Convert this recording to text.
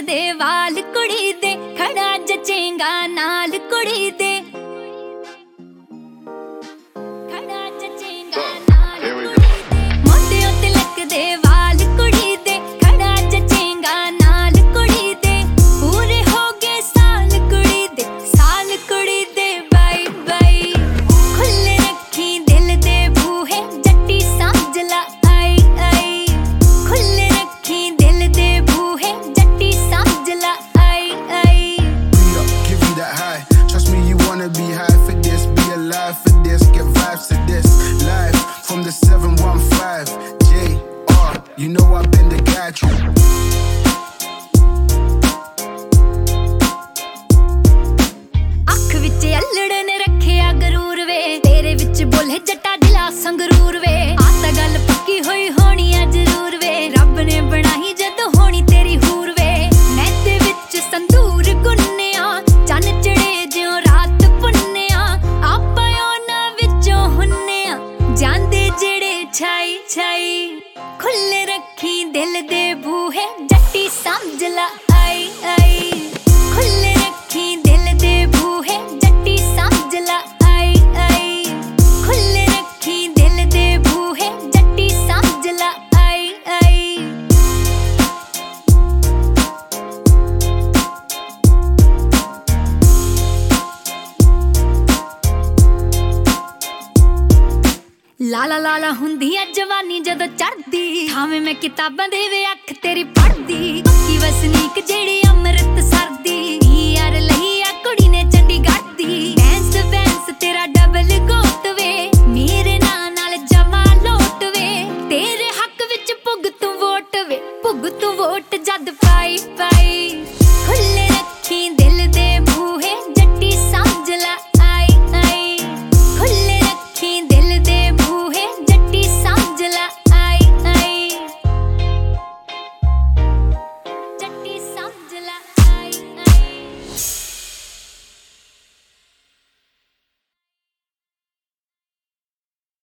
दे वाल कुड़ी दे खड़ा जचेगा नाल कुड़ी दे खड़ा जचेगा नाल कुड़ी दे मोंडे उत्ते लक दे वाल कुड़ी दे खड़ा जचेगा नाल कुड़ी दे पूरे हो गए साल कुड़ी दे बाई बाई खुले रखी दिल दे बूहे जट्टी समझ ला आई आई खुले रखी दिल दे बूहे जट्टी समझ ला आई आई give you that high. Trust me, you wanna be high for this, be alive for this, get vibes to this. Live from the 715 JR. You know I've been the guy. ਅੱਖ ਵਿੱਚ ਅਲੜ ਨੇ ਰੱਖਿਆ ਗਰੂਰ ਵੇ ਤੇਰੇ ਵਿੱਚ ਬੋਲੇ ਜੱਟਾ ਦਿਲਾ ਸੰਗਰੂਰ ਵੇ ਆ ਤਾਂ ਗੱਲ ਪੱਕੀ ਹੋਈ ਹੋਣੀ ਆ ਜ਼ਰੂਰ ਵੇ ਰੱਬ ਨੇ ਬਣਾਈ ਜਦੋਂ ਹੋਣੀ ਤੇਰੀ ਹੂਰ ਵੇ ਮੈਂ ਤੇ ਵਿੱਚ ਸੰਦੂਰ ਗੁੰਨਿਆ ਚੰਨ ਚੜੇ ਜਿਉਂ ਰਾਤ ਪੁੰਨਿਆ ਆਪਾਂ ਉਹਨਾਂ ਵਿੱਚੋਂ ਹੁੰਨਿਆ ਜਾਂਦੇ ਜਿਹੜੇ ਛਾਈ ਛਾਈ ਖੁੱਲੇ ਰੱਖੀ ਦਿਲ ਦੇ ਬੂਹੇ ਜੱਟੀ ਸਮਝ ਲਾ ਆਈ ਆਈ ਖੁੱਲੇ ਰੱਖੀ ਦਿਲ ਦੇ ਬੂਹੇ ਜੱਟੀ ਸਮਝ ਲਾ ਆਈ ਆਈ ਖੁੱਲੇ ਰੱਖੀ ਦਿਲ ਦੇ ਬੂਹੇ ਜੱਟੀ ਸਮਝ ਲਾ ਆਈ ਆਈ ਲਾਲਾ ਲਾਲਾ ਹੁੰਦੀ ਆ ਜਵਾਨੀ ਜਦੋਂ ਚੜਦੀ ਥਾਵੇਂ ਮੈਂ ਕਿਤਾਬਾਂ ਦੇ ਵੇ ਅੱਖ ਤੇਰੀ ਪੜਦੀ ਪੱਕੀ ਵਸਨੀਕ ਜਿਹੜੀ